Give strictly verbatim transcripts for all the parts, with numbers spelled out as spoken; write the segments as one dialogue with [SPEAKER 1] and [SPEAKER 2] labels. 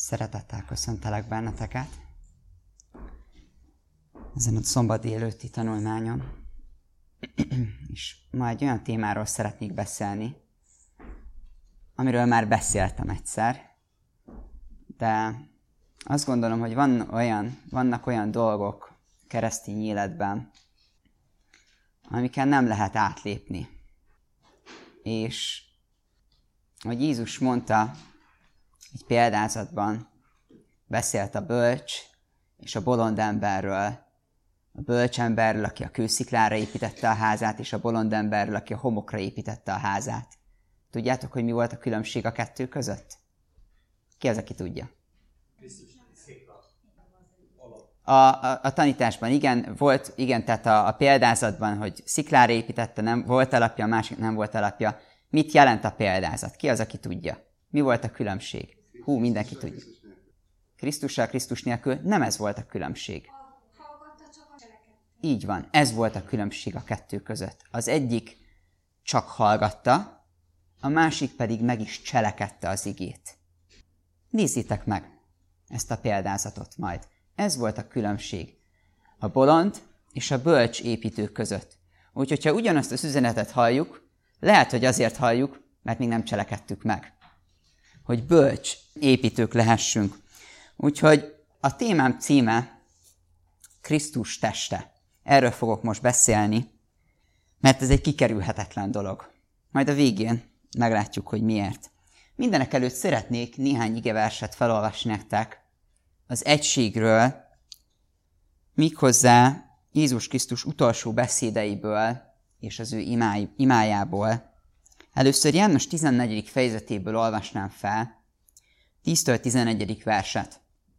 [SPEAKER 1] Szeretettel köszöntelek benneteket ezen a szombat délelőtti tanulmányon. És ma egy olyan témáról szeretnék beszélni, amiről már beszéltem egyszer, de azt gondolom, hogy van olyan, vannak olyan dolgok keresztény életben, amiken nem lehet átlépni. És ahogy Jézus mondta, egy példázatban beszélt a bölcs és a bolond emberről. A bölcs emberről, aki a kősziklára építette a házát, és a bolond emberről, aki a homokra építette a házát. Tudjátok, hogy mi volt a különbség a kettő között? Ki az, aki tudja? A, a, a tanításban igen, volt, igen, tehát a, a példázatban, hogy sziklára építette, nem volt alapja, a másik nem volt alapja. Mit jelent a példázat? Ki az, aki tudja? Mi volt a különbség? Hú, mindenki tudja. Krisztussal, Krisztus nélkül nem ez volt a különbség. Így van, ez volt a különbség a kettő között. Az egyik csak hallgatta, a másik pedig meg is cselekedte az igét. Nézzétek meg ezt a példázatot majd. Ez volt a különbség a bolond és a bölcs építő között. Úgyhogy, ha ugyanazt az üzenetet halljuk, lehet, hogy azért halljuk, mert még nem cselekedtük meg. Hogy bölcs építők lehessünk. Úgyhogy a témám címe Krisztus teste. Erről fogok most beszélni, mert ez egy kikerülhetetlen dolog. Majd a végén meglátjuk, hogy miért. Mindenek előtt szeretnék néhány igeverset felolvasni nektek az egységről, méghozzá Jézus Krisztus utolsó beszédeiből és az ő imáj, imájából. Először János tizennegyedik fejezetéből olvasnám fel, tíztől tizenegyedik verset.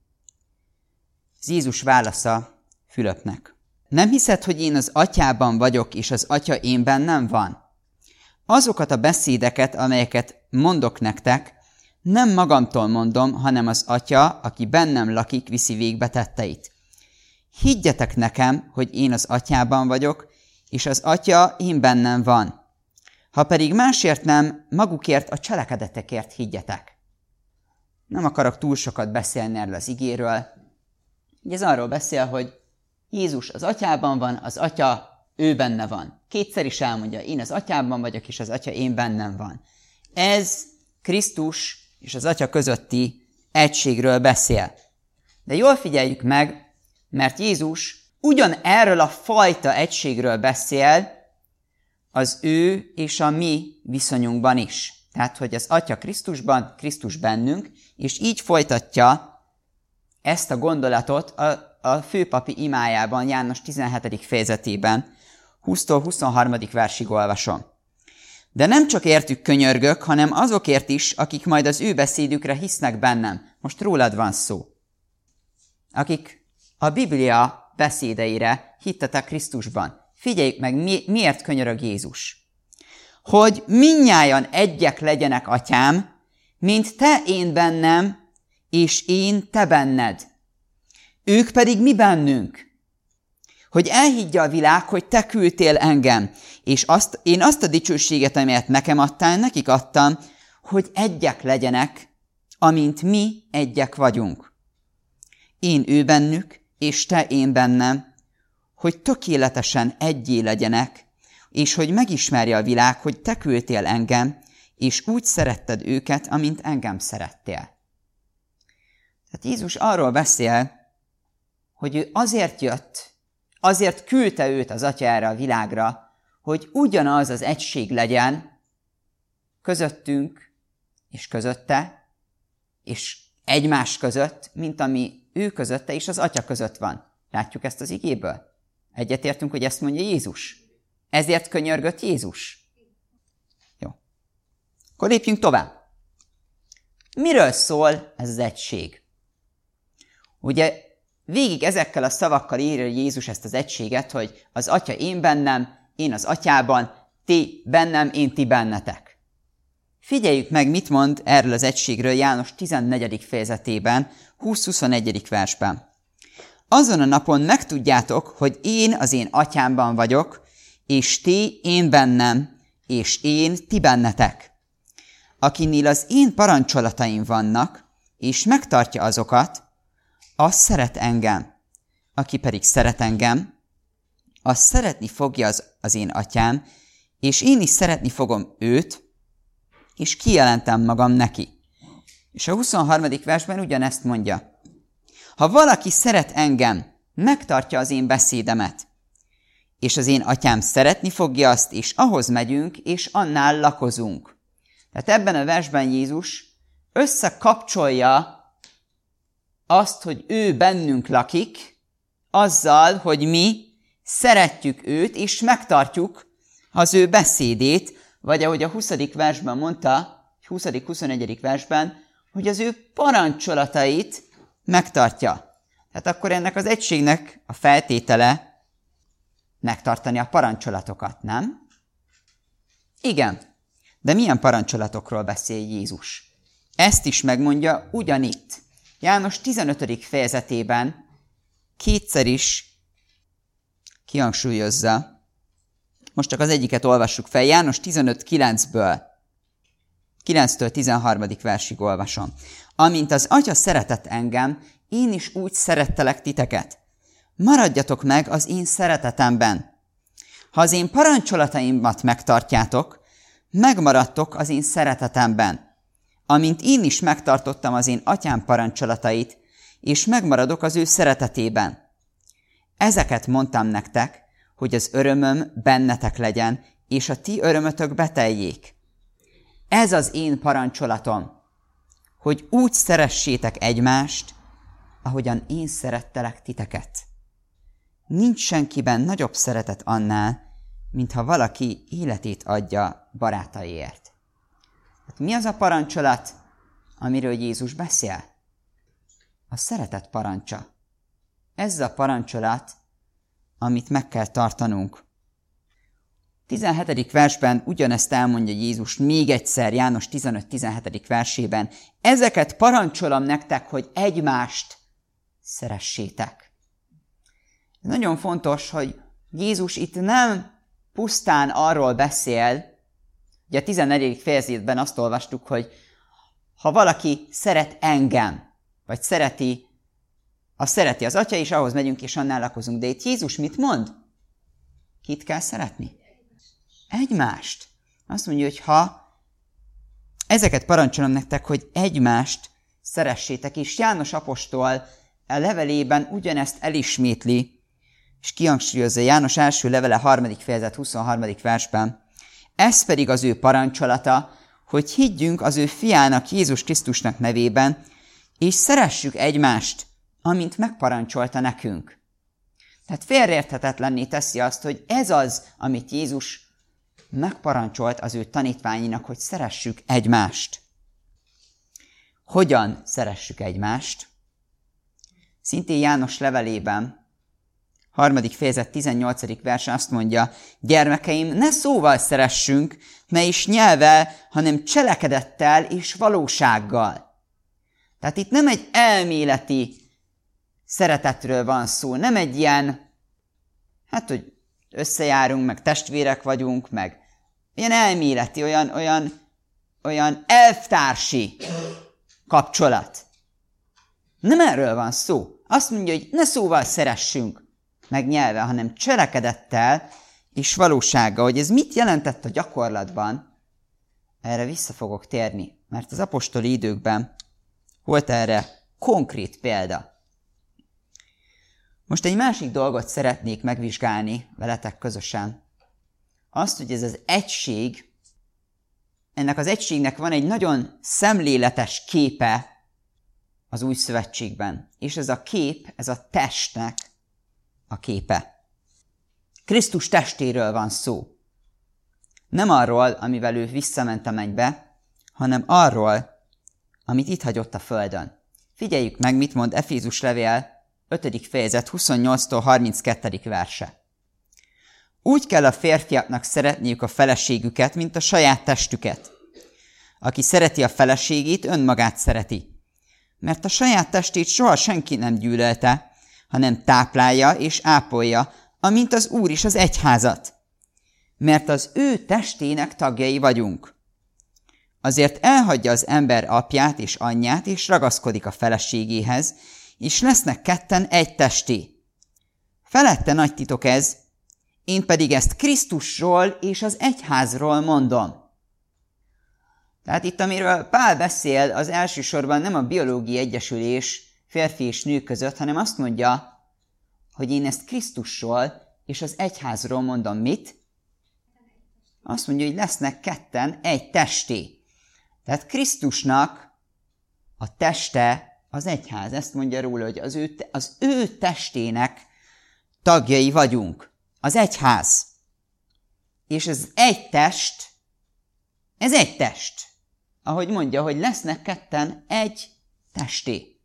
[SPEAKER 1] Ez Jézus válasza Fülöpnek. Nem hiszed, hogy én az atyában vagyok, és az atya én bennem van? Azokat a beszédeket, amelyeket mondok nektek, nem magamtól mondom, hanem az atya, aki bennem lakik, viszi végbe tetteit. Higgyetek nekem, hogy én az atyában vagyok, és az atya én bennem van. Ha pedig másért nem, magukért a cselekedetekért higgyetek. Nem akarok túl sokat beszélni erről az igéről. Ez arról beszél, hogy Jézus az atyában van, az atya ő benne van. Kétszer is elmondja, én az atyában vagyok, és az atya én bennem van. Ez Krisztus és az atya közötti egységről beszél. De jól figyeljük meg, mert Jézus ugyan erről a fajta egységről beszél az ő és a mi viszonyunkban is. Tehát, hogy az atya Krisztusban, Krisztus bennünk, és így folytatja ezt a gondolatot a a főpapi imájában, János tizenhetedik fejezetében, húsztól huszonharmadik versig olvasom. De nem csak értük könyörgök, hanem azokért is, akik majd az ő beszédükre hisznek bennem. Most rólad van szó. Akik a Biblia beszédeire hittetek Krisztusban. Figyeljük meg, mi, miért könyörög Jézus. Hogy mindnyájan egyek legyenek, atyám, mint te én bennem, és én te benned. Ők pedig mi bennünk, hogy elhiggye a világ, hogy te küldtél engem, és azt, én azt a dicsőséget, amelyet nekem adtál, nekik adtam, hogy egyek legyenek, amint mi egyek vagyunk. Én ő bennük, és te én bennem, hogy tökéletesen egyé legyenek, és hogy megismerje a világ, hogy te küldtél engem, és úgy szeretted őket, amint engem szerettél. Tehát Jézus arról beszél, hogy ő azért jött, azért küldte őt az atya erre a világra, hogy ugyanaz az egység legyen közöttünk és közötte, és egymás között, mint ami ő közötte és az atya között van. Látjuk ezt az igéből? Egyetértünk, hogy ezt mondja Jézus. Ezért könyörgött Jézus. Jó. Akkor lépjünk tovább. Miről szól ez az egység? Ugye végig ezekkel a szavakkal írja Jézus ezt az egységet, hogy az atya én bennem, én az atyában, ti bennem, én ti bennetek. Figyeljük meg, mit mond erről az egységről János tizennegyedik fejezetében, húsz-huszonegyedik versben. Azon a napon megtudjátok, hogy én az én atyámban vagyok, és ti én bennem, és én ti bennetek. Akinél az én parancsolataim vannak, és megtartja azokat, az szeret engem. Aki pedig szeret engem, az szeretni fogja az, az én atyám, és én is szeretni fogom őt, és kijelentem magam neki. És a huszonharmadik versben ugyanezt mondja. Ha valaki szeret engem, megtartja az én beszédemet, és az én atyám szeretni fogja azt, és ahhoz megyünk, és annál lakozunk. Tehát ebben a versben Jézus összekapcsolja azt, hogy ő bennünk lakik, azzal, hogy mi szeretjük őt, és megtartjuk az ő beszédét, vagy ahogy a huszadik versben mondta, huszadik-huszonegyedik versben, hogy az ő parancsolatait megtartja. Tehát akkor ennek az egységnek a feltétele megtartani a parancsolatokat, nem? Igen, de milyen parancsolatokról beszél Jézus? Ezt is megmondja ugyanitt. János tizenötödik fejezetében kétszer is kihangsúlyozza. Most csak az egyiket olvassuk fel. János tizenöt kilencből, kilenctől tizenharmadik versig olvasom. Amint az Atya szeretett engem, én is úgy szerettelek titeket. Maradjatok meg az én szeretetemben. Ha az én parancsolataimat megtartjátok, megmaradtok az én szeretetemben. Amint én is megtartottam az én atyám parancsolatait, és megmaradok az ő szeretetében. Ezeket mondtam nektek, hogy az örömöm bennetek legyen, és a ti örömötök beteljék. Ez az én parancsolatom, hogy úgy szeressétek egymást, ahogyan én szerettelek titeket. Nincs senkiben nagyobb szeretet annál, mintha valaki életét adja barátaiért. Hát mi az a parancsolat, amiről Jézus beszél? A szeretet parancsa. Ez a parancsolat, amit meg kell tartanunk. tizenhetedik versben ugyanezt elmondja Jézus még egyszer, János tizenöt tizenhetedik versében. Ezeket parancsolom nektek, hogy egymást szeressétek. Nagyon fontos, hogy Jézus itt nem pusztán arról beszél, ugye a tizennegyedik fejezetben azt olvastuk, hogy ha valaki szeret engem, vagy szereti, az szereti az Atya, és ahhoz megyünk, és annál lakozunk. De itt Jézus mit mond? Kit kell szeretni? Egymást. Azt mondja, hogy ha ezeket parancsolom nektek, hogy egymást szeressétek, és János apostol a levelében ugyanezt elismétli, és kihangsúlyozza János első levele harmadik fejezet huszonharmadik versben. Ez pedig az ő parancsolata, hogy higgyünk az ő fiának, Jézus Krisztusnak nevében, és szeressük egymást, amint megparancsolta nekünk. Tehát félreérthetetlenné teszi azt, hogy ez az, amit Jézus megparancsolt az ő tanítványinak, hogy szeressük egymást. Hogyan szeressük egymást? Szintén János levelében, harmadik fejezet tizennyolcadik versen azt mondja, gyermekeim, ne szóval szeressünk, ne is nyelvvel, hanem cselekedettel és valósággal. Tehát itt nem egy elméleti szeretetről van szó, nem egy ilyen, hát, hogy összejárunk, meg testvérek vagyunk, meg ilyen elméleti, olyan, olyan, olyan elvtársi kapcsolat. Nem erről van szó. Azt mondja, hogy ne szóval szeressünk meg nyelven, hanem cselekedettel és valósággal. Hogy ez mit jelentett a gyakorlatban, erre vissza fogok térni, mert az apostoli időkben volt erre konkrét példa. Most egy másik dolgot szeretnék megvizsgálni veletek közösen. Azt, hogy ez az egység, ennek az egységnek van egy nagyon szemléletes képe az új szövetségben. És ez a kép, ez a testnek a képe. Krisztus testéről van szó. Nem arról, amivel ő visszament a mennybe, hanem arról, amit itt hagyott a földön. Figyeljük meg, mit mond Efézus levél ötödik fejezet huszonnyolctól harminckettő verse. Úgy kell a férfiaknak szeretniük a feleségüket, mint a saját testüket. Aki szereti a feleségét, önmagát szereti. Mert a saját testét soha senki nem gyűlölte, hanem táplálja és ápolja, amint az Úr is az egyházat. Mert az ő testének tagjai vagyunk. Azért elhagyja az ember apját és anyját, és ragaszkodik a feleségéhez, és lesznek ketten egy testé. Felette nagy titok ez, én pedig ezt Krisztusról és az egyházról mondom. Tehát itt, amiről Pál beszél, az elsősorban nem a biológiai egyesülés férfi és nő között, hanem azt mondja, hogy én ezt Krisztusról és az egyházról mondom. Mit? Azt mondja, hogy lesznek ketten egy testé. Tehát Krisztusnak a teste az egyház. Ezt mondja róla, hogy az ő, az ő testének tagjai vagyunk. Az egyház. És ez egy test, ez egy test. Ahogy mondja, hogy lesznek ketten egy testé.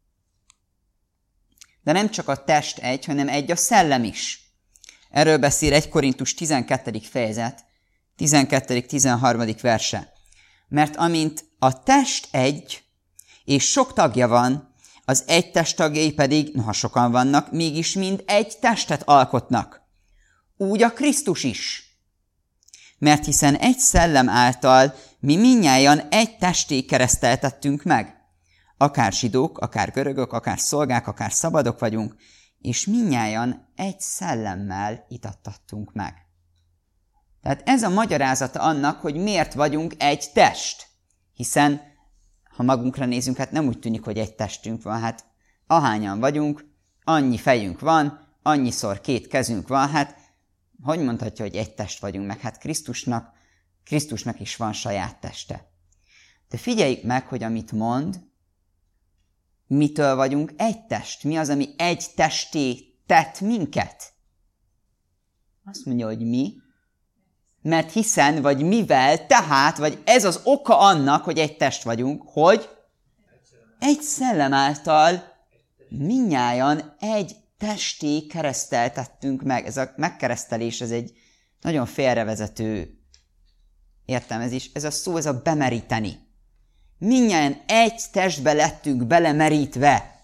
[SPEAKER 1] De nem csak a test egy, hanem egy a szellem is. Erről beszél egy Korintus tizenkettedik fejezet, tizenkettedik tizenharmadik verse. Mert amint a test egy, és sok tagja van, az egy test tagjai pedig, noha sokan vannak, mégis mind egy testet alkotnak. Úgy a Krisztus is. Mert hiszen egy szellem által mi mindnyájan egy testé kereszteltettünk meg. Akár zsidók, akár görögök, akár szolgák, akár szabadok vagyunk, és mindnyájan egy szellemmel itattattunk meg. Tehát ez a magyarázata annak, hogy miért vagyunk egy test. Hiszen, ha magunkra nézünk, hát nem úgy tűnik, hogy egy testünk van, hát ahányan vagyunk, annyi fejünk van, annyiszor két kezünk van, hát hogy mondhatja, hogy egy test vagyunk meg? Hát Krisztusnak, Krisztusnak is van saját teste. De figyeljük meg, hogy amit mond, mitől vagyunk egy test? Mi az, ami egy testé tett minket? Azt mondja, hogy mi? Mert hiszen, vagy mivel, tehát, vagy ez az oka annak, hogy egy test vagyunk, hogy egy szellem által mindnyájan egy testé kereszteltettünk meg. Ez a megkeresztelés, ez egy nagyon félrevezető értelmezés. Ez a szó, ez a bemeríteni. Mindnyájan egy testbe lettünk belemerítve.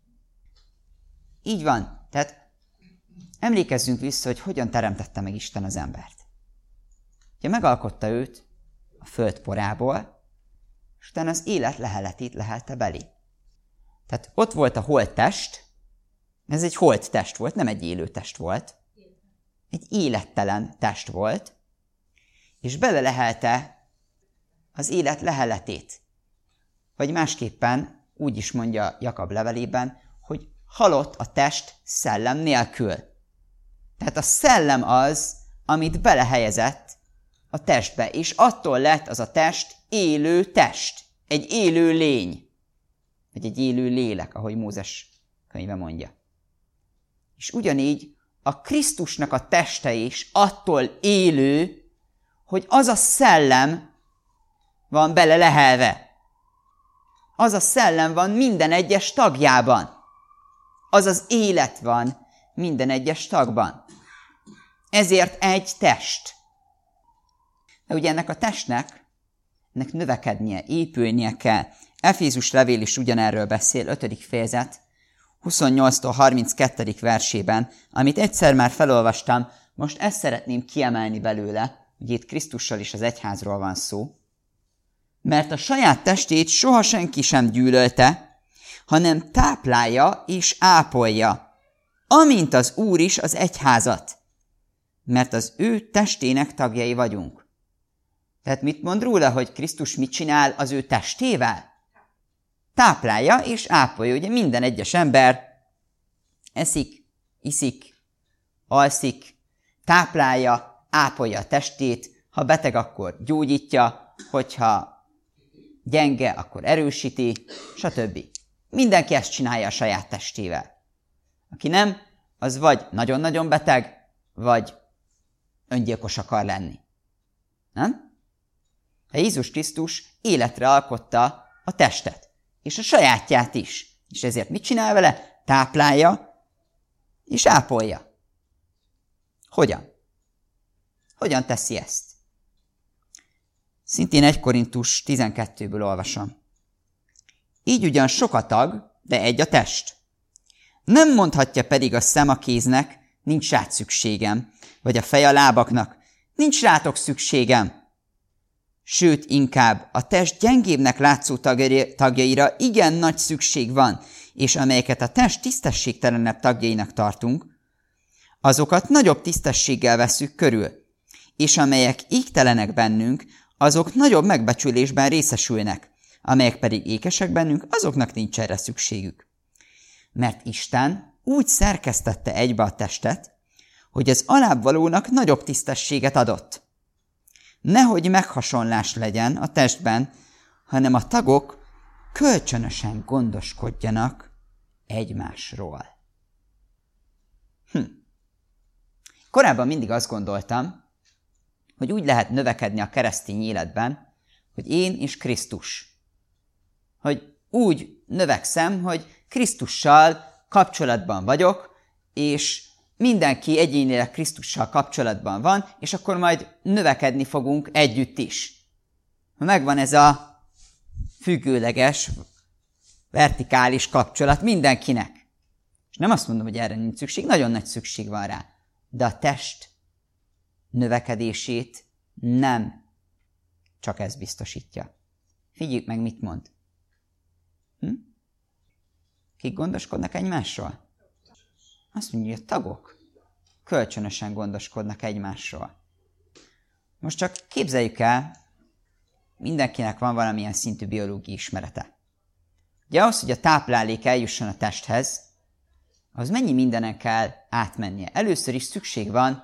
[SPEAKER 1] Így van. Tehát emlékezzünk vissza, hogy hogyan teremtette meg Isten az embert. Ugye megalkotta őt a föld porából, és utána az élet leheletét lehelte belé. Tehát ott volt a holttest, ez egy holt test volt, nem egy élő test volt. Egy élettelen test volt, és belelehelte az élet leheletét. Vagy másképpen úgy is mondja Jakab levelében, hogy halott a test szellem nélkül. Tehát a szellem az, amit belehelyezett a testbe, és attól lett az a test élő test. Egy élő lény. Vagy egy élő lélek, ahogy Mózes könyve mondja. És ugyanígy a Krisztusnak a teste is attól élő, hogy az a szellem van bele lehelve. Az a szellem van minden egyes tagjában. Az az élet van minden egyes tagban. Ezért egy test. De ugye ennek a testnek, ennek növekednie, épülnie kell. Efézus levél is ugyanerről beszél, ötödik fejezet, huszonnyolctól harminckettő versében, amit egyszer már felolvastam, most ezt szeretném kiemelni belőle, hogy itt Krisztussal is az egyházról van szó, mert a saját testét soha senki sem gyűlölte, hanem táplálja és ápolja, amint az Úr is az egyházat, mert az ő testének tagjai vagyunk. Tehát mit mond róla, hogy Krisztus mit csinál az ő testével? Táplálja és ápolja. Ugye minden egyes ember eszik, iszik, alszik, táplálja, ápolja a testét, ha beteg, akkor gyógyítja, hogyha gyenge, akkor erősíti, stb. Mindenki ezt csinálja a saját testével. Aki nem, az vagy nagyon-nagyon beteg, vagy öngyilkos akar lenni. Nem? De Jézus Krisztus életre alkotta a testet, és a sajátját is. És ezért mit csinál vele? Táplálja, és ápolja. Hogyan? Hogyan teszi ezt? Szintén egy Korintus tizenkettőből olvasom. Így ugyan sok a tag, de egy a test. Nem mondhatja pedig a szem a kéznek, nincs rád szükségem, vagy a fej a lábaknak, nincs rátok szükségem. sőt inkább a test gyengébbnek látszó tagjaira igen nagy szükség van, és amelyeket a test tisztességtelenebb tagjainak tartunk, azokat nagyobb tisztességgel vesszük körül, és amelyek égtelenek bennünk, azok nagyobb megbecsülésben részesülnek, amelyek pedig ékesek bennünk, azoknak nincs erre szükségük. Mert Isten úgy szerkesztette egybe a testet, hogy az alábbvalónak nagyobb tisztességet adott. Nehogy meghasonlás legyen a testben, hanem a tagok kölcsönösen gondoskodjanak egymásról. Hm. Korábban mindig azt gondoltam, hogy úgy lehet növekedni a keresztény életben, hogy én és Krisztus. Hogy úgy növekszem, hogy Krisztussal kapcsolatban vagyok, és mindenki egyénileg Krisztussal kapcsolatban van, és akkor majd növekedni fogunk együtt is. Megvan ez a függőleges, vertikális kapcsolat mindenkinek. És nem azt mondom, hogy erre nincs szükség, nagyon nagy szükség van rá. De a test növekedését nem csak ez biztosítja. Figyeljük meg, mit mond. Hm? Kik gondoskodnak egymásról? Azt mondja, hogy a tagok kölcsönösen gondoskodnak egymásról. Most csak képzeljük el, mindenkinek van valamilyen szintű biológiai ismerete. Ugye ahhoz, hogy a táplálék eljusson a testhez, az mennyi mindenen kell átmennie. Először is szükség van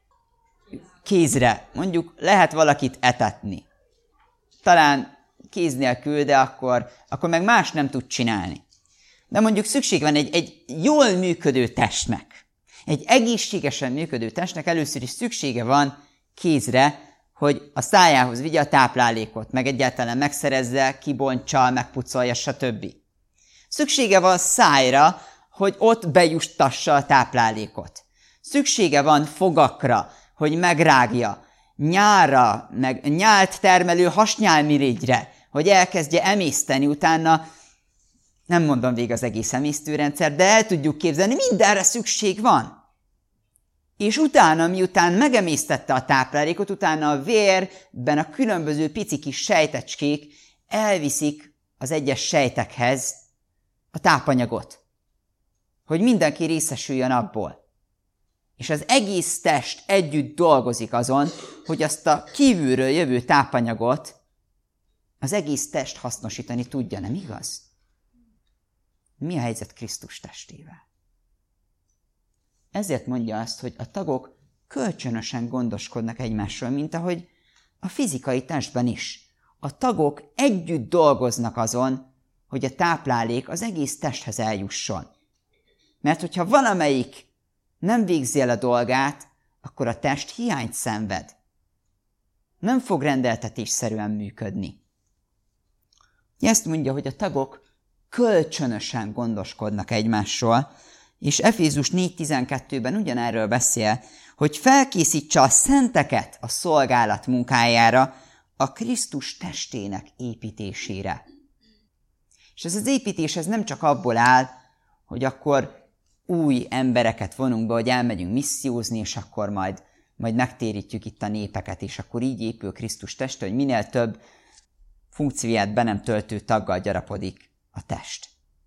[SPEAKER 1] kézre. Mondjuk lehet valakit etetni. Talán kéz nélkül, de akkor, akkor meg más nem tud csinálni. De mondjuk szükség van egy, egy jól működő testnek. Egy egészségesen működő testnek először is szüksége van kézre, hogy a szájához vigye a táplálékot, meg egyáltalán megszerezze, kibontsa, megpucolja, stb. Szüksége van szájra, hogy ott bejustassa a táplálékot. Szüksége van fogakra, hogy megrágja, nyálra, meg nyált termelő hasnyálmirigyre, hogy elkezdje emészteni, utána nem mondom végig az egész emésztőrendszer, de el tudjuk képzelni, mindenre szükség van. És utána, miután megemésztette a táplálékot, utána a vérben a különböző pici kis sejtecskék elviszik az egyes sejtekhez a tápanyagot, hogy mindenki részesüljön abból. És az egész test együtt dolgozik azon, hogy azt a kívülről jövő tápanyagot az egész test hasznosítani tudja, nem igaz? Mi a helyzet Krisztus testével? Ezért mondja azt, hogy a tagok kölcsönösen gondoskodnak egymásról, mint ahogy a fizikai testben is. A tagok együtt dolgoznak azon, hogy a táplálék az egész testhez eljusson. Mert hogyha valamelyik nem végzi el a dolgát, akkor a test hiányt szenved. Nem fog rendeltetésszerűen működni. Ezt mondja, hogy a tagok kölcsönösen gondoskodnak egymásról, és Efézus négy tizenkettőben ugyanerről beszél, hogy felkészítse a szenteket a szolgálat munkájára, a Krisztus testének építésére. És ez az építés ez nem csak abból áll, hogy akkor új embereket vonunk be, hogy elmegyünk missziózni, és akkor majd, majd megtérítjük itt a népeket, és akkor így épül Krisztus teste, hogy minél több funkcióját be nem töltő taggal gyarapodik a test.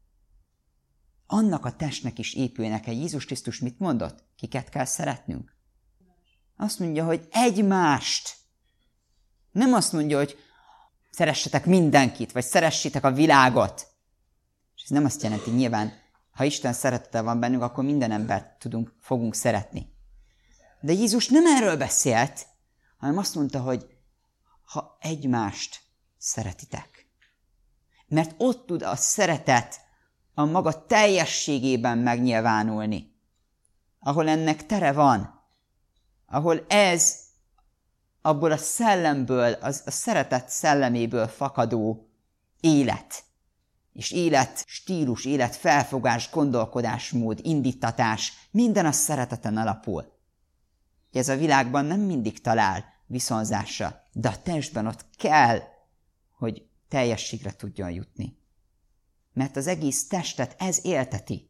[SPEAKER 1] Annak a testnek is épülnek el. Jézus Krisztus mit mondott? Kiket kell szeretnünk? Azt mondja, hogy egymást. Nem azt mondja, hogy szeressetek mindenkit, vagy szeressétek a világot. És ez nem azt jelenti, nyilván, ha Isten szeretete van bennünk, akkor minden embert tudunk, fogunk szeretni. De Jézus nem erről beszélt, hanem azt mondta, hogy ha egymást szeretitek. Mert ott tud a szeretet a maga teljességében megnyilvánulni. Ahol ennek tere van. Ahol ez abból a szellemből, az, a szeretet szelleméből fakadó élet. És élet stílus, élet felfogás, gondolkodásmód, indítatás, minden a szereteten alapul. Ez a világban nem mindig talál viszonzásra, de a testben ott kell, hogy teljességre tudjon jutni. Mert az egész testet ez élteti.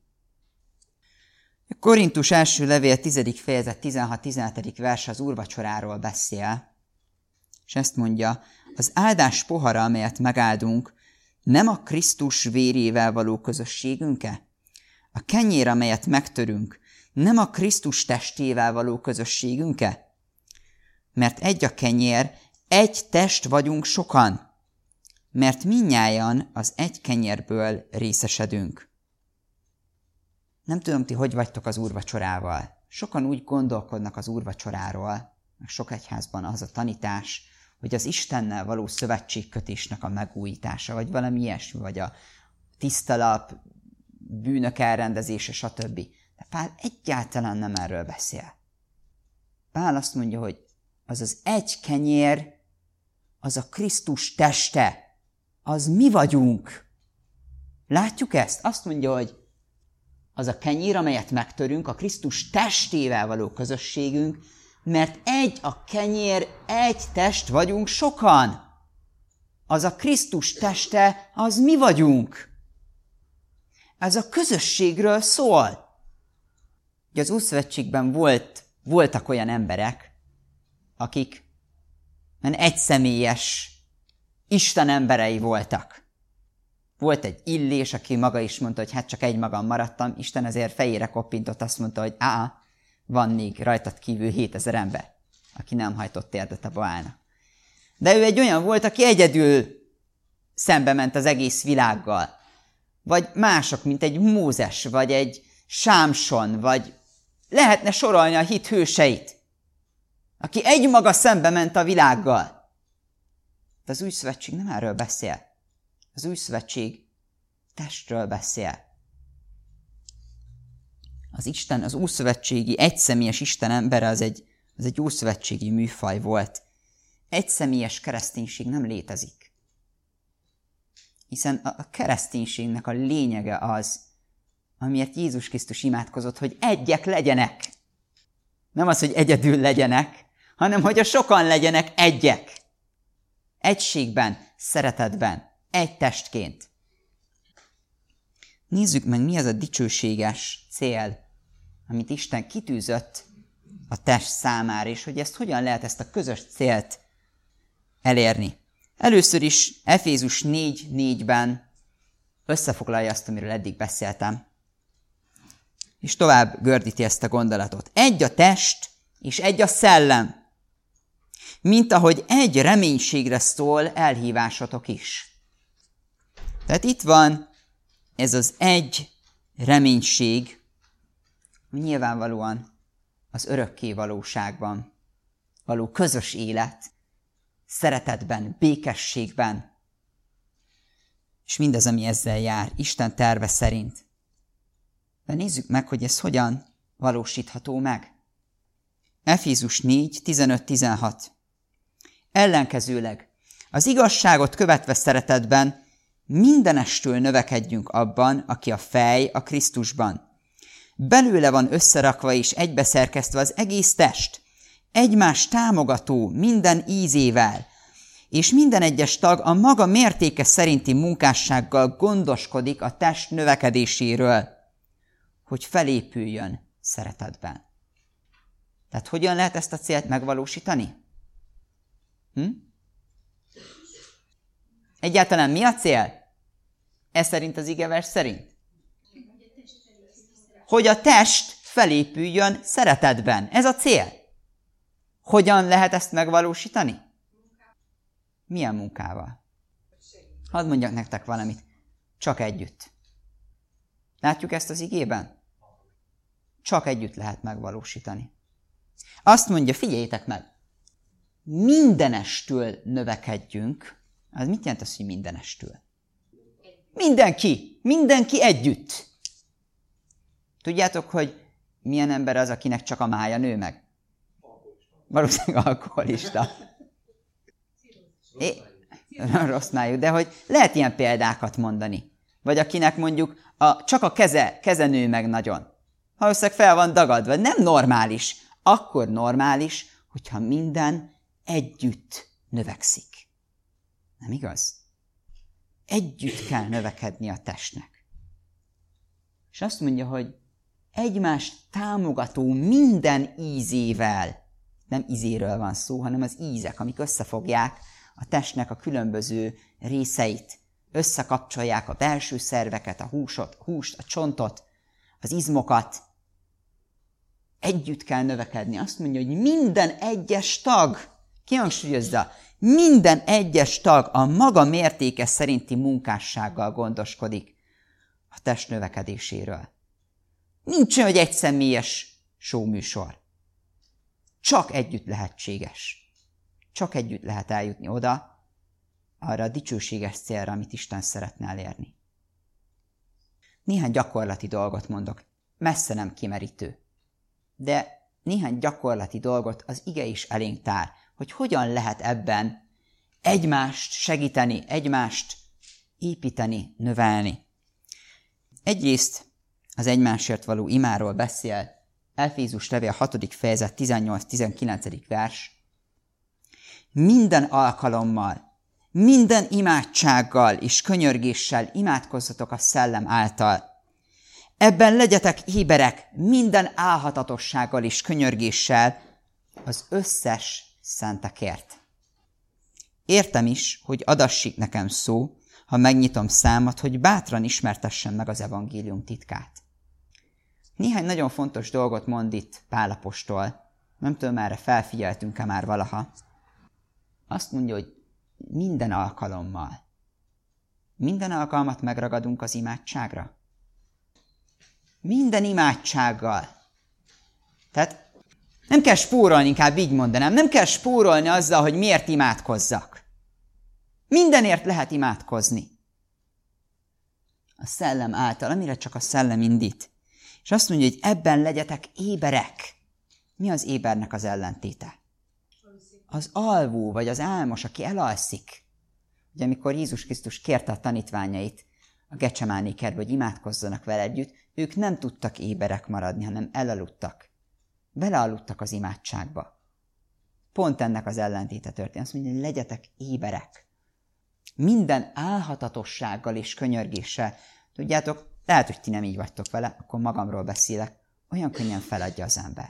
[SPEAKER 1] A Korintus első levél tizedik fejezet tizenhat-tizenhetedik vers az úrvacsoráról beszél, és ezt mondja, Az áldás pohara, amelyet megáldunk, nem a Krisztus vérével való közösségünk-e? A kenyér, amelyet megtörünk, nem a Krisztus testével való közösségünk-e? Mert egy a kenyér, egy test vagyunk sokan, mert mindnyájan az egy kenyérből részesedünk. Nem tudom, ti hogy vagytok az úrvacsorával. Sokan úgy gondolkodnak az úrvacsoráról, meg sok egyházban az a tanítás, hogy az Istennel való szövetségkötésnek a megújítása, vagy valami ilyesmi, vagy a tisztalap, bűnök elrendezése, stb. De Pál egyáltalán nem erről beszél. Pál azt mondja, hogy az az egy kenyér, az a Krisztus teste, az mi vagyunk. Látjuk ezt? Azt mondja, hogy az a kenyér, amelyet megtörünk, a Krisztus testével való közösségünk, mert egy a kenyér, egy test vagyunk sokan. Az a Krisztus teste, az mi vagyunk. Ez a közösségről szól. Ugye az Ószövetségben volt, voltak olyan emberek, akik egyszemélyes Isten emberei voltak. Volt egy Illés, aki maga is mondta, hogy hát csak egy magam maradtam, Isten ezért fejére koppintott, azt mondta, hogy á, van még rajtad kívül hétezer ember, aki nem hajtott térdet a Baálnak. De ő egy olyan volt, aki egyedül szembe ment az egész világgal. Vagy mások, mint egy Mózes, vagy egy Sámson, vagy lehetne sorolni a hit hőseit, aki egymaga szembe ment a világgal. De az új szövetség nem erről beszél. Az új szövetség testről beszél. Az Isten, az ószövetségi egyszemélyes Isten embere az egy, az egy ószövetségi műfaj volt. Egyszemélyes kereszténység nem létezik. Hiszen a kereszténységnek a lényege az, amiért Jézus Krisztus imádkozott, hogy egyek legyenek. Nem az, hogy egyedül legyenek, hanem hogy a sokan legyenek egyek. Egységben, szeretetben, egy testként. Nézzük meg, mi az a dicsőséges cél, amit Isten kitűzött a test számára, és hogy ezt hogyan lehet ezt a közös célt elérni. Először is Efézus négy négyben összefoglalja azt, amiről eddig beszéltem, és tovább gördíti ezt a gondolatot. Egy a test, és egy a szellem, mint ahogy egy reménységre szól elhívásotok is. Tehát itt van ez az egy reménység, nyilvánvalóan az örökké valóságban való közös élet, szeretetben, békességben, és mindez, ami ezzel jár, Isten terve szerint. De nézzük meg, hogy ez hogyan valósítható meg. Efézus négy tizenöt tizenhat. Ellenkezőleg, az igazságot követve szeretetben mindenestől növekedjünk abban, aki a fej a Krisztusban. Belőle van összerakva és egybeszerkesztve az egész test, egymás támogató minden ízével, és minden egyes tag a maga mértéke szerinti munkássággal gondoskodik a test növekedéséről, hogy felépüljön szeretetben. Tehát hogyan lehet ezt a célt megvalósítani? Hm? Egyáltalán mi a cél? Ez szerint az igevers szerint? Hogy a test felépüljön szeretetben. Ez a cél. Hogyan lehet ezt megvalósítani? Milyen munkával? Hadd mondjak nektek valamit. Csak együtt. Látjuk ezt az igében? Csak együtt lehet megvalósítani. Azt mondja, figyeljétek meg, mindenestől növekedjünk. Az mit jelent az, hogy mindenestől? Mindenki! Mindenki együtt! Tudjátok, hogy milyen ember az, akinek csak a mája nő meg? Valószínűleg alkoholista. É, rossz májú, de hogy lehet ilyen példákat mondani. Vagy akinek mondjuk a, csak a keze, keze nő meg nagyon. Valószínűleg fel van dagadva. Nem normális. Akkor normális, hogyha minden együtt növekszik. Nem igaz? Együtt kell növekedni a testnek. És azt mondja, hogy egymást támogató minden ízével, nem ízéről van szó, hanem az ízek, amik összefogják a testnek a különböző részeit, összekapcsolják a belső szerveket, a húsot, húst, a csontot, az izmokat. Együtt kell növekedni. Azt mondja, hogy minden egyes tag, kihangsúlyozza, minden egyes tag a maga mértéke szerinti munkássággal gondoskodik a test növekedéséről. Nincs olyan, hogy egyszemélyes showműsor. Csak együtt lehetséges. Csak együtt lehet eljutni oda, arra a dicsőséges célra, amit Isten szeretne elérni. Néhány gyakorlati dolgot mondok, messze nem kimerítő. De néhány gyakorlati dolgot az ige is elénk tár, hogy hogyan lehet ebben egymást segíteni, egymást építeni, növelni. Egyrészt az egymásért való imáról beszél Efézus levél hatodik fejezet tizennyolc-tizenkilencedik vers. Minden alkalommal, minden imádsággal és könyörgéssel imádkozzatok a szellem által. Ebben legyetek éberek minden álhatatossággal és könyörgéssel az összes szentekért. Értem is, hogy adassik nekem szó, ha megnyitom számat, hogy bátran ismertessem meg az evangélium titkát. Néhány nagyon fontos dolgot mond itt Pál apostol. Nem tudom, erre felfigyeltünk-e már valaha. Azt mondja, hogy minden alkalommal. Minden alkalmat megragadunk az imádságra. Minden imádsággal. Tehát nem kell spórolni, inkább így mondanám. Nem kell spórolni azzal, hogy miért imádkozzak. Mindenért lehet imádkozni. A szellem által, amire csak a szellem indít. És azt mondja, hogy ebben legyetek éberek. Mi az ébernek az ellentéte? Az alvó, vagy az álmos, aki elalszik. Ugye amikor Jézus Krisztus kérte a tanítványait a Gecsemáné kertbe, hogy imádkozzanak vele együtt, ők nem tudtak éberek maradni, hanem elaludtak. Belealudtak az imádságba. Pont ennek az ellentéte történt. Azt mondja, hogy legyetek éberek. Minden álhatatossággal és könyörgéssel. Tudjátok, lehet, hogy ti nem így vagytok vele, akkor magamról beszélek. Olyan könnyen feladja az ember.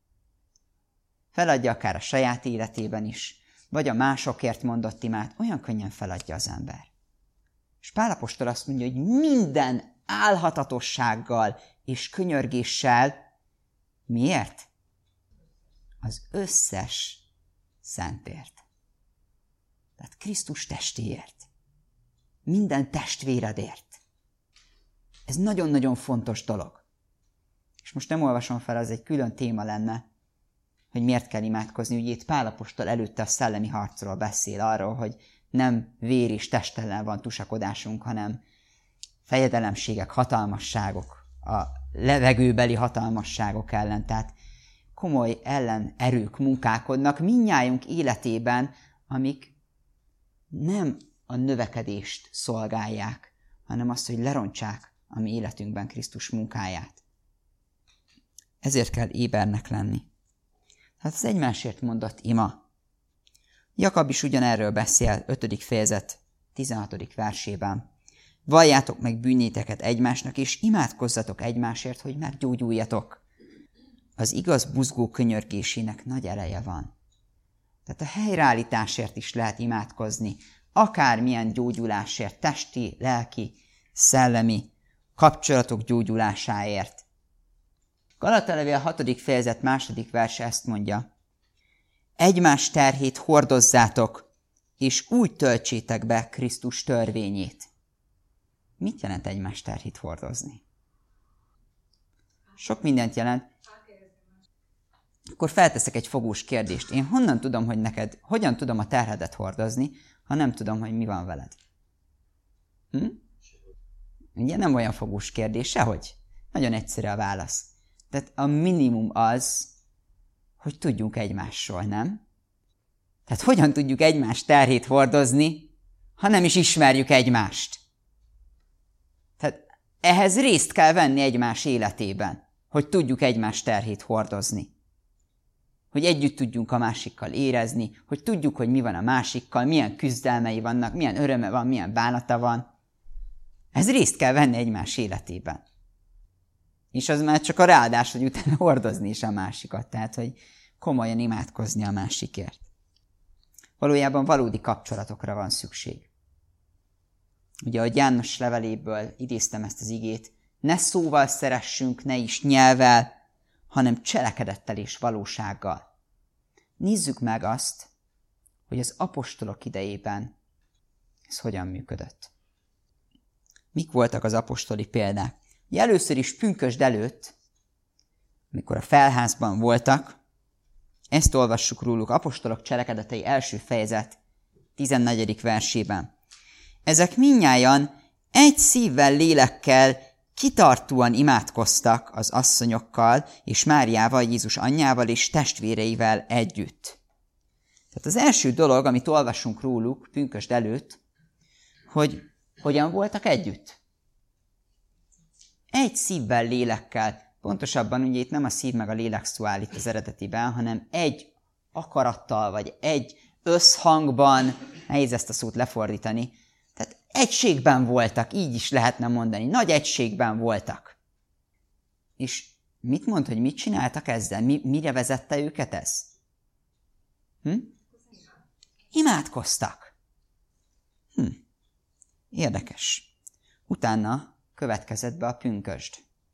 [SPEAKER 1] Feladja akár a saját életében is, vagy a másokért mondott imát, olyan könnyen feladja az ember. És Pál apostol azt mondja, hogy minden álhatatossággal és könyörgéssel, miért? Az összes szentért. Tehát Krisztus testéért. Minden testvéredért. Ez nagyon-nagyon fontos dolog. És most nem olvasom fel, az egy külön téma lenne, hogy miért kell imádkozni. Ugye itt Pál apostol előtte a szellemi harcról beszél, arról, hogy nem vér és test ellen van tusakodásunk, hanem fejedelemségek, hatalmasságok, a levegőbeli hatalmasságok ellen. Tehát komoly ellenerők munkálkodnak mindnyájunk életében, amik nem a növekedést szolgálják, hanem azt, hogy lerontsák a mi életünkben Krisztus munkáját. Ezért kell ébernek lenni. Hát az egymásért mondott ima. Jakab is ugyanerről beszél, ötödik fejezet, tizenhatodik versében. Valljátok meg bűnéteket egymásnak, és imádkozzatok egymásért, hogy meggyógyuljatok. Az igaz buzgó könyörgésének nagy ereje van. Tehát a helyreállításért is lehet imádkozni, akármilyen gyógyulásért, testi, lelki, szellemi kapcsolatok gyógyulásáért. Galatalevél hatodik fejezet második verse ezt mondja. Egymás terhét hordozzátok, és úgy töltsétek be Krisztus törvényét. Mit jelent egymás terhét hordozni? Sok mindent jelent. Akkor felteszek egy fogós kérdést. Én honnan tudom, hogy neked, hogyan tudom a terhedet hordozni, ha nem tudom, hogy mi van veled? Hm? Ugye nem olyan fogós kérdés, sehogy. Nagyon egyszerű a válasz. Tehát a minimum az, hogy tudjunk egymásról, nem? Tehát hogyan tudjuk egymás terhét hordozni, ha nem is ismerjük egymást? Tehát ehhez részt kell venni egymás életében, hogy tudjuk egymás terhét hordozni. Hogy együtt tudjunk a másikkal érezni, hogy tudjuk, hogy mi van a másikkal, milyen küzdelmei vannak, milyen öröme van, milyen bánata van. Ez részt kell venni egymás életében. És az már csak a ráadás, hogy utána hordozni is a másikat, tehát hogy komolyan imádkozni a másikért. Valójában valódi kapcsolatokra van szükség. Ugye, ahogy János leveléből idéztem ezt az igét, ne szóval szeressünk, ne is nyelvvel, hanem cselekedettel és valósággal. Nézzük meg azt, hogy az apostolok idejében ez hogyan működött. Mik voltak az apostoli példák? Ugye először is pünkösd előtt, amikor a felházban voltak, ezt olvassuk róluk, apostolok cselekedetei első fejezet tizennegyedik versében. Ezek mindnyájan egy szívvel, lélekkel, kitartóan imádkoztak az asszonyokkal és Máriával, Jézus anyjával és testvéreivel együtt. Tehát az első dolog, amit olvasunk róluk pünkösd előtt, hogy hogyan voltak együtt. Egy szívvel, lélekkel, pontosabban ugye itt nem a szív meg a lélek szó áll itt az eredetiben, hanem egy akarattal, vagy egy összhangban, nehéz ezt a szót lefordítani, tehát egységben voltak, így is lehetne mondani, nagy egységben voltak. És mit mond, hogy mit csináltak ezzel? Mi, mire vezette őket ez? Hm? Imádkoztak. Hm. Érdekes. Utána következett be a pünkösd.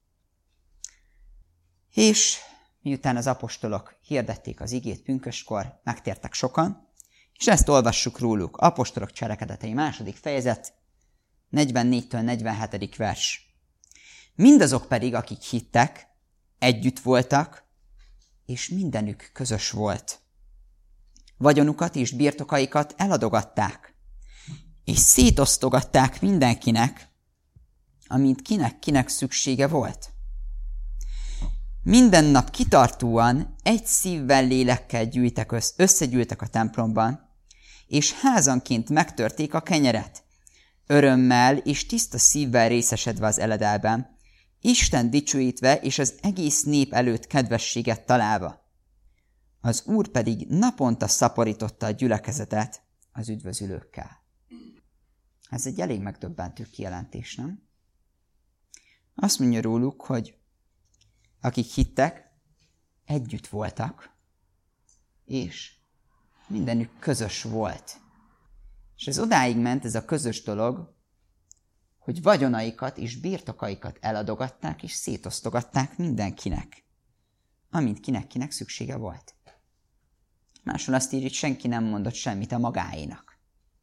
[SPEAKER 1] És miután az apostolok hirdették az igét pünköstkor, megtértek sokan, és ezt olvassuk róluk. Apostolok cselekedetei második fejezet, negyvennégytől negyvenhetedik vers. Mindazok pedig, akik hittek, együtt voltak, és mindenük közös volt. Vagyonukat és birtokaikat eladogatták, és szétosztogatták mindenkinek, amint kinek-kinek szüksége volt. Minden nap kitartóan egy szívvel, lélekkel gyűjtek össze, összegyűltek a templomban, és házanként megtörték a kenyeret, örömmel és tiszta szívvel részesedve az eledelben, Isten dicsőítve és az egész nép előtt kedvességet találva. Az Úr pedig naponta szaporította a gyülekezetet az üdvözülőkkel. Ez egy elég megdöbbentő kijelentés, nem? Azt mondja róluk, hogy akik hittek, együtt voltak, és mindenük közös volt. És ez odáig ment, ez a közös dolog, hogy vagyonaikat és birtokaikat eladogatták, és szétosztogatták mindenkinek, amint kinek-kinek szüksége volt. Máshol azt írja, hogy senki nem mondott semmit a magáénak.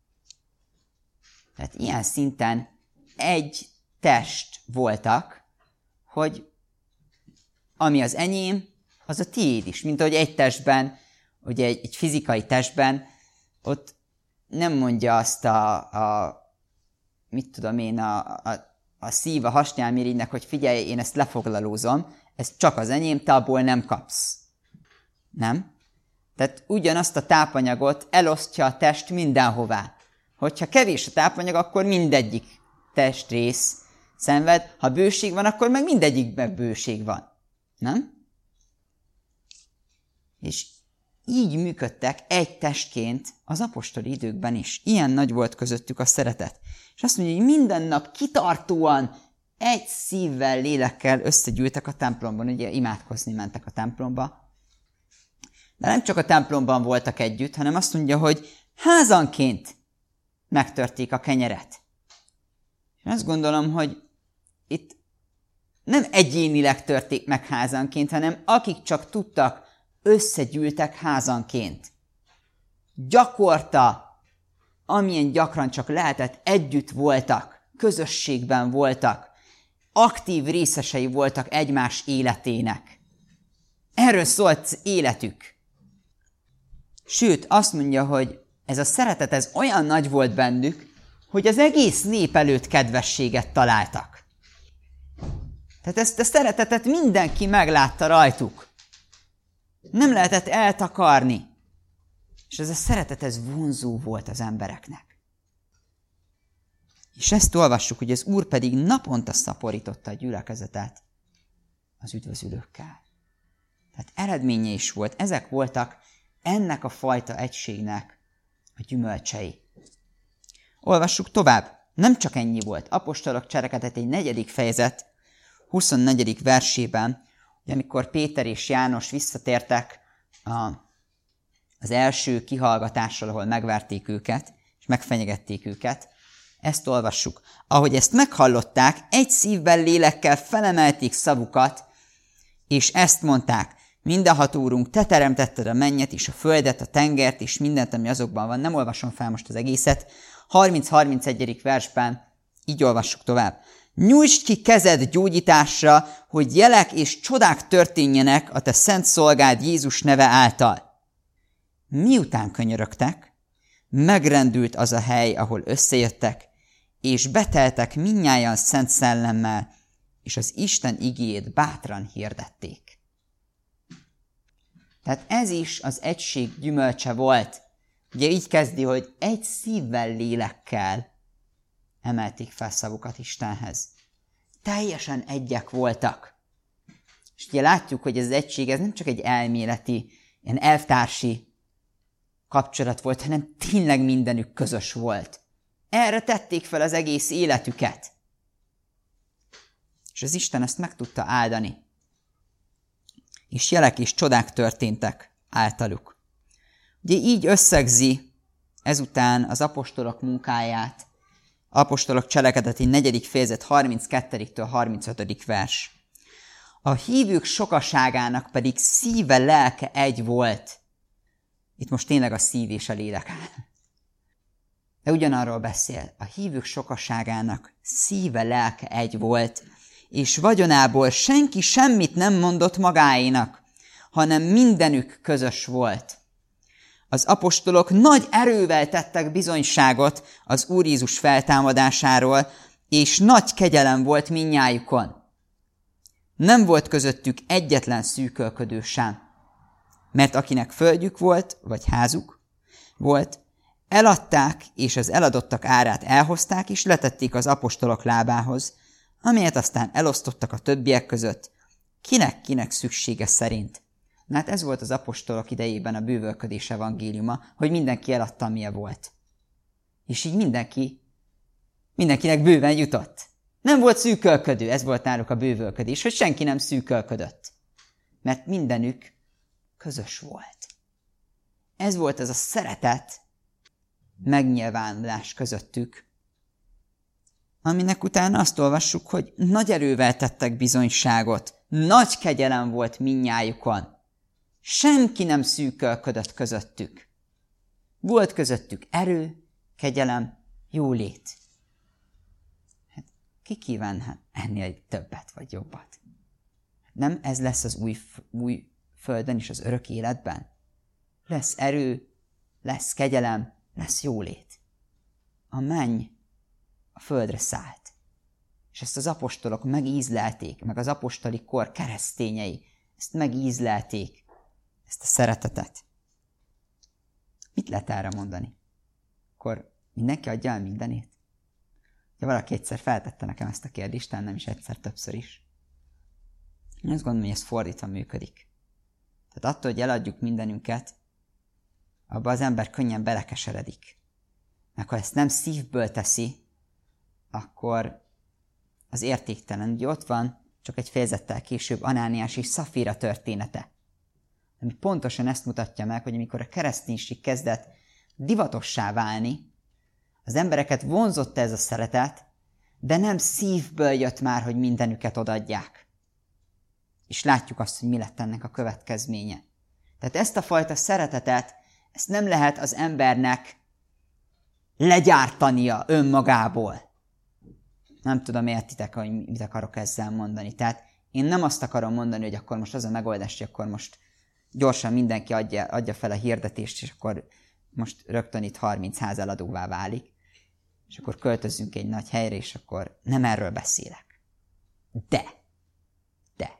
[SPEAKER 1] Tehát ilyen szinten egy test voltak, hogy ami az enyém, az a tiéd is. Mint ahogy egy testben, ugye egy, egy fizikai testben, ott nem mondja azt a, a mit tudom én, a, a, a szív, a hasnyálmirigynek, hogy figyelj, én ezt lefoglalózom, ez csak az enyém, te abból nem kapsz. Nem? Tehát ugyanazt a tápanyagot elosztja a test mindenhová. Hogyha kevés a tápanyag, akkor mindegyik testrész szenved, ha bőség van, akkor meg mindegyikben bőség van. Nem? És így működtek egy testként az apostoli időkben is. Ilyen nagy volt közöttük a szeretet. És azt mondja, hogy minden nap kitartóan egy szívvel, lélekkel összegyűltek a templomban. Ugye imádkozni mentek a templomba. De nem csak a templomban voltak együtt, hanem azt mondja, hogy házanként megtörték a kenyeret. És azt gondolom, hogy itt nem egyénileg törték meg házanként, hanem akik csak tudtak, összegyűltek házanként. Gyakorta, amilyen gyakran csak lehetett, együtt voltak, közösségben voltak, aktív részesei voltak egymás életének. Erről szólt az életük. Sőt, azt mondja, hogy ez a szeretet ez olyan nagy volt bennük, hogy az egész nép előtt kedvességet találtak. Tehát ezt a szeretetet mindenki meglátta rajtuk. Nem lehetett eltakarni. És ez a szeretet, ez vonzó volt az embereknek. És ezt olvassuk, hogy az Úr pedig naponta szaporította a gyülekezetet az üdvözülőkkel. Tehát eredménye is volt. Ezek voltak ennek a fajta egységnek a gyümölcsei. Olvassuk tovább. Nem csak ennyi volt. Apostolok cselekedetei negyedik fejezet, huszonnegyedik versében, hogy amikor Péter és János visszatértek a az első kihallgatással, ahol megverték őket, és megfenyegették őket. Ezt olvassuk. Ahogy ezt meghallották, egy szívben lélekkel felemelték szavukat, és ezt mondták: mindenható Úrunk, te teremtetted a mennyet és a földet, a tengert, és mindent, ami azokban van. Nem olvasom fel most az egészet. harminc-harmincegyedik versben így olvassuk tovább. Nyújtsd ki kezed gyógyításra, hogy jelek és csodák történjenek a te szent szolgád Jézus neve által. Miután könyörögtek, megrendült az a hely, ahol összejöttek, és beteltek mindnyájan szent szellemmel, és az Isten igéjét bátran hirdették. Tehát ez is az egység gyümölcse volt. Ugye így kezdi, hogy egy szívvel, lélekkel emelték fel szavukat Istenhez. Teljesen egyek voltak. És ugye látjuk, hogy ez az egység, ez nem csak egy elméleti, ilyen elvtársi kapcsolat volt, hanem tényleg mindenük közös volt. Erre tették fel az egész életüket. És az Isten ezt meg tudta áldani. És jelek és csodák történtek általuk. Ugye így összegzi ezután az apostolok munkáját, apostolok cselekedeti negyedik fejezet harminckettedik harmincötödik vers. A hívők sokaságának pedig szíve, lelke egy volt. Itt most tényleg a szív és a lélek áll. De ugyanarról beszél. A hívők sokaságának szíve, lelke egy volt, és vagyonából senki semmit nem mondott magáénak, hanem mindenük közös volt. Az apostolok nagy erővel tettek bizonyságot az Úr Jézus feltámadásáról, és nagy kegyelem volt mindnyájukon. Nem volt közöttük egyetlen szűkölködő sem, mert akinek földjük volt, vagy házuk volt, eladták, és az eladottak árát elhozták, és letették az apostolok lábához, amelyet aztán elosztottak a többiek között, kinek-kinek szüksége szerint. Na hát ez volt az apostolok idejében a bővölködés evangéliuma, hogy mindenki eladta, amilyen volt. És így mindenki, mindenkinek bőven jutott. Nem volt szűkölködő, ez volt náluk a bővölködés, hogy senki nem szűkölködött. Mert mindenük közös volt. Ez volt ez a szeretet megnyilvánulás közöttük, aminek utána azt olvassuk, hogy nagy erővel tettek bizonyságot, nagy kegyelem volt mindnyájukon. Senki nem szűkölködött közöttük. Volt közöttük erő, kegyelem, jólét. Hát ki kívánhat ennél többet vagy jobbat? Nem ez lesz az új, új földön és az örök életben? Lesz erő, lesz kegyelem, lesz jólét. A menny a földre szállt. És ezt az apostolok megízlelték, meg az apostoli kor keresztényei, ezt megízlelték, ezt a szeretetet. Mit lehet erre mondani? Akkor mindenki adja el mindenét? Ja, valaki egyszer feltette nekem ezt a kérdést, nem is egyszer, többször is. Én azt gondolom, hogy ez fordítva működik. Tehát attól, hogy eladjuk mindenünket, abba az ember könnyen belekeseredik. Meg ha ezt nem szívből teszi, akkor az értéktelen. Ugye ott van, csak egy fejezettel később, Anániás és Szafira története. Ami pontosan ezt mutatja meg, hogy amikor a kereszténység kezdett divatossá válni, az embereket vonzotta ez a szeretet, de nem szívből jött már, hogy mindenüket odadják. És látjuk azt, hogy mi lett ennek a következménye. Tehát ezt a fajta szeretetet, ezt nem lehet az embernek legyártania önmagából. Nem tudom, értitek, hogy mit akarok ezzel mondani. Tehát én nem azt akarom mondani, hogy akkor most az a megoldás, hogy akkor most gyorsan mindenki adja, adja fel a hirdetést, és akkor most rögtön itt harminc ház eladóvá válik, és akkor költözzünk egy nagy helyre, és akkor nem erről beszélek. De, de,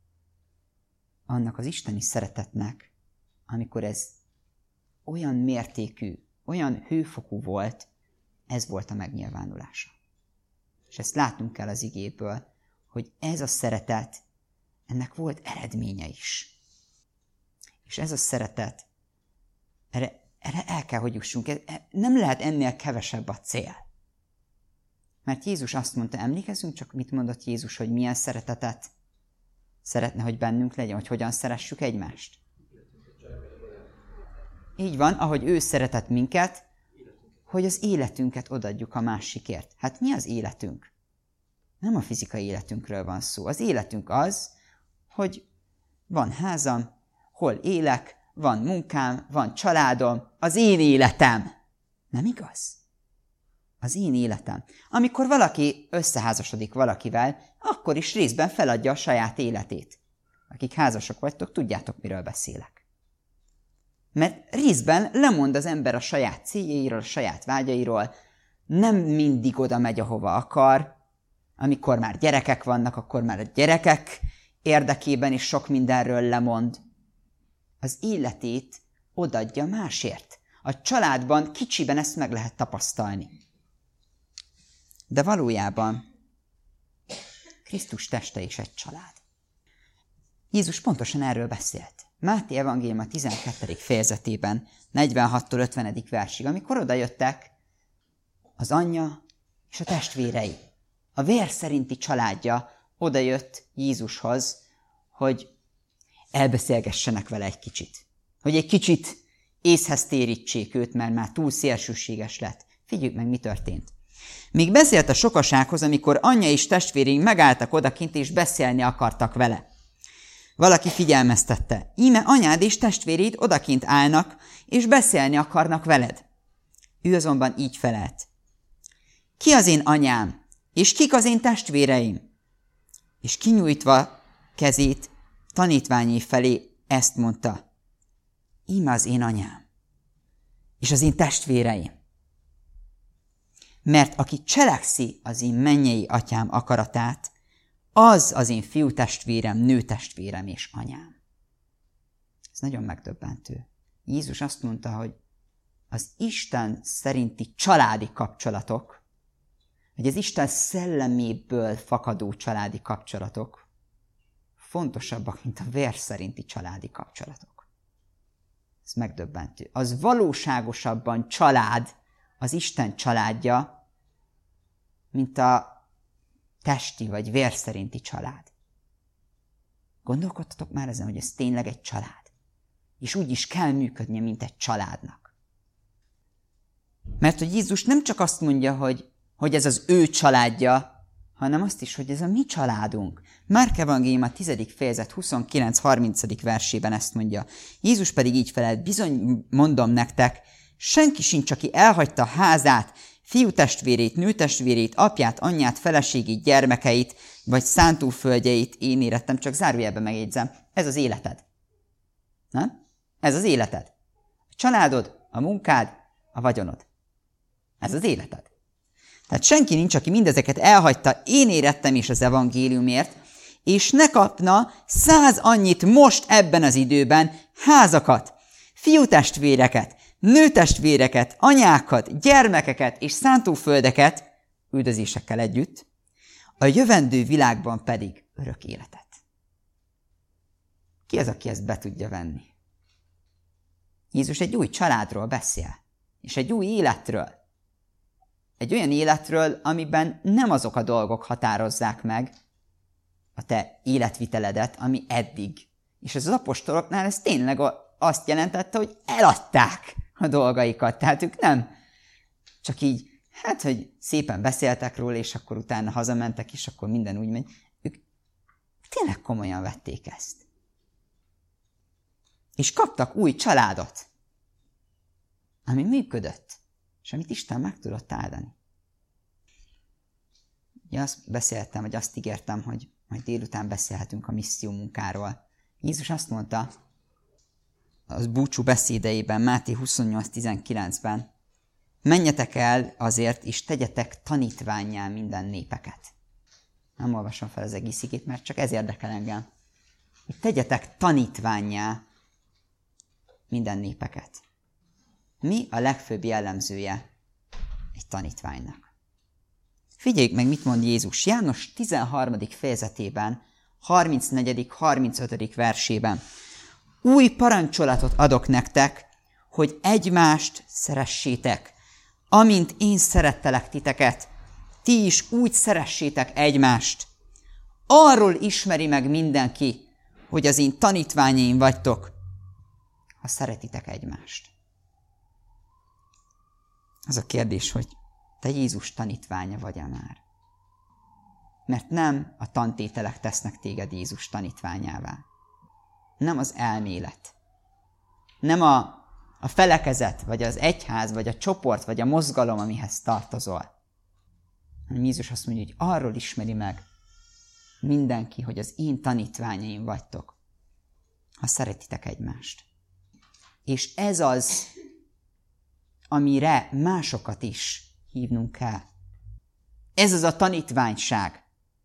[SPEAKER 1] annak az isteni szeretetnek, amikor ez olyan mértékű, olyan hőfokú volt, ez volt a megnyilvánulása. És ezt látnunk kell az igéből, hogy ez a szeretet, ennek volt eredménye is. És ez a szeretet, erre, erre el kell, hogy jussunk. Nem lehet ennél kevesebb a cél. Mert Jézus azt mondta, emlékezzünk csak, mit mondott Jézus, hogy milyen szeretetet szeretne, hogy bennünk legyen, hogy hogyan szeressük egymást. így van, ahogy ő szeretett minket, hogy az életünket odaadjuk a másikért. Hát mi az életünk? Nem a fizikai életünkről van szó. Az életünk az, hogy van házam, hol élek, van munkám, van családom, az én életem. Nem igaz? Az én életem. Amikor valaki összeházasodik valakivel, akkor is részben feladja a saját életét. Akik házasok vagytok, tudjátok, miről beszélek. Mert részben lemond az ember a saját céljairól, a saját vágyairól, nem mindig oda megy, ahova akar. Amikor már gyerekek vannak, akkor már a gyerekek érdekében is sok mindenről lemond. Az életét odaadja másért. A családban kicsiben ezt meg lehet tapasztalni. De valójában Krisztus teste is egy család. Jézus pontosan erről beszélt. Máté evangélium a tizenkettedik fejezetében, negyvenhattól ötvenedik versig, amikor odajöttek az anyja és a testvérei. A vér szerinti családja odajött Jézushoz, hogy elbeszélgessenek vele egy kicsit. Hogy egy kicsit észhez térítsék őt, mert már túl szélsőséges lett. Figyeljük meg, mi történt. Még beszélt a sokasághoz, amikor anyja és testvérei megálltak odakint, és beszélni akartak vele. Valaki figyelmeztette. Íme anyád és testvéréd odakint állnak, és beszélni akarnak veled. Ő azonban így felelt. Ki az én anyám, és kik az én testvéreim? És kinyújtva kezét tanítványai felé ezt mondta. Íme az én anyám, és az én testvéreim. Mert aki cselekszi az én mennyei atyám akaratát, az az én fiú testvérem, nő testvérem és anyám. Ez nagyon megdöbbentő. Jézus azt mondta, hogy az Isten szerinti családi kapcsolatok, vagy az Isten szelleméből fakadó családi kapcsolatok fontosabbak, mint a vér szerinti családi kapcsolatok. Ez megdöbbentő. Az valóságosabban család, az Isten családja, mint a testi vagy vér szerinti család. Gondolkodtatok már ezen, hogy ez tényleg egy család. És úgy is kell működnie, mint egy családnak. Mert hogy Jézus nem csak azt mondja, hogy, hogy ez az ő családja, hanem azt is, hogy ez a mi családunk. Márk evangélium a tizedik fejezet huszonkilenc-harminc versében ezt mondja. Jézus pedig így felelt, bizony mondom nektek, senki sincs, aki elhagyta házát, fiútestvérét, nőtestvérét, apját, anyját, feleségét, gyermekeit, vagy szántóföldjeit, én érettem, csak zárójelben megjegyzem, ez az életed. Nem? Ez az életed. A családod, a munkád, a vagyonod. Ez az életed. Tehát senki nincs, aki mindezeket elhagyta, én érettem is az evangéliumért, és ne kapna száz annyit most ebben az időben házakat, fiútestvéreket, nőtestvéreket, anyákat, gyermekeket és szántóföldeket, üldözésekkel együtt, a jövendő világban pedig örök életet. Ki az, aki ezt be tudja venni? Jézus egy új családról beszél, és egy új életről. Egy olyan életről, amiben nem azok a dolgok határozzák meg a te életviteledet, ami eddig. És ez az apostoloknál ez tényleg azt jelentette, hogy eladták a dolgaikat. Tehát ők nem csak így, hát, hogy szépen beszéltek róla, és akkor utána hazamentek, és akkor minden úgy megy. Ők tényleg komolyan vették ezt. És kaptak új családot, ami működött, és amit Isten meg tudott áldani. Ugye azt beszéltem, vagy azt ígértem, hogy majd délután beszélhetünk a misszió munkáról. Jézus azt mondta, az búcsú beszédeiben, Máté huszonnyolc tizenkilencben, menjetek el azért, és tegyetek tanítvánnyá minden népeket. Nem olvasom fel az egész igét, mert csak ez érdekel engem. Hogy tegyetek tanítvánnyá minden népeket. Mi a legfőbb jellemzője egy tanítványnak? Figyeljük meg, mit mond Jézus János tizenharmadik fejezetében, harmincnegyedik harmincötödik versében. Új parancsolatot adok nektek, hogy egymást szeressétek. Amint én szerettelek titeket, ti is úgy szeressétek egymást. Arról ismeri meg mindenki, hogy az én tanítványaim vagytok, ha szeretitek egymást. Az a kérdés, hogy te Jézus tanítványa vagy-e már? Mert nem a tantételek tesznek téged Jézus tanítványává. Nem az elmélet. Nem a, a felekezet, vagy az egyház, vagy a csoport, vagy a mozgalom, amihez tartozol. Hanem Jézus azt mondja, hogy arról ismeri meg mindenki, hogy az én tanítványaim vagytok, ha szeretitek egymást. És ez az, amire másokat is hívnunk kell. Ez az a tanítványság.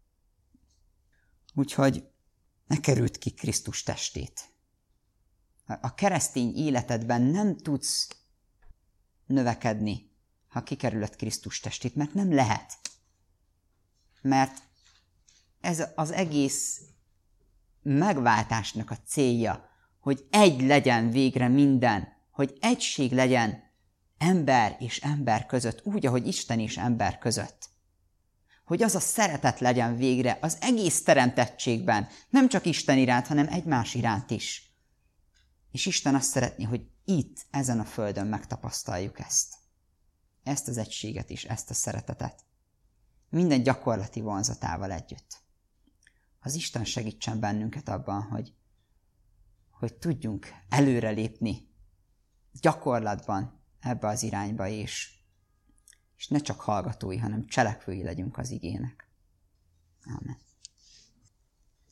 [SPEAKER 1] Úgyhogy ne került ki Krisztus testét. A keresztény életedben nem tudsz növekedni, ha kikerülöd Krisztus testét, mert nem lehet. Mert ez az egész megváltásnak a célja, hogy egy legyen végre minden, hogy egység legyen ember és ember között, úgy, ahogy Isten és ember között. Hogy az a szeretet legyen végre az egész teremtettségben, nem csak Isten iránt, hanem egymás iránt is. És Isten azt szeretné, hogy itt, ezen a földön megtapasztaljuk ezt. Ezt az egységet is, ezt a szeretetet. Minden gyakorlati vonzatával együtt. Az Isten segítsen bennünket abban, hogy, hogy tudjunk előrelépni gyakorlatban ebbe az irányba is. És ne csak hallgatói, hanem cselekvői legyünk az igének. Amen.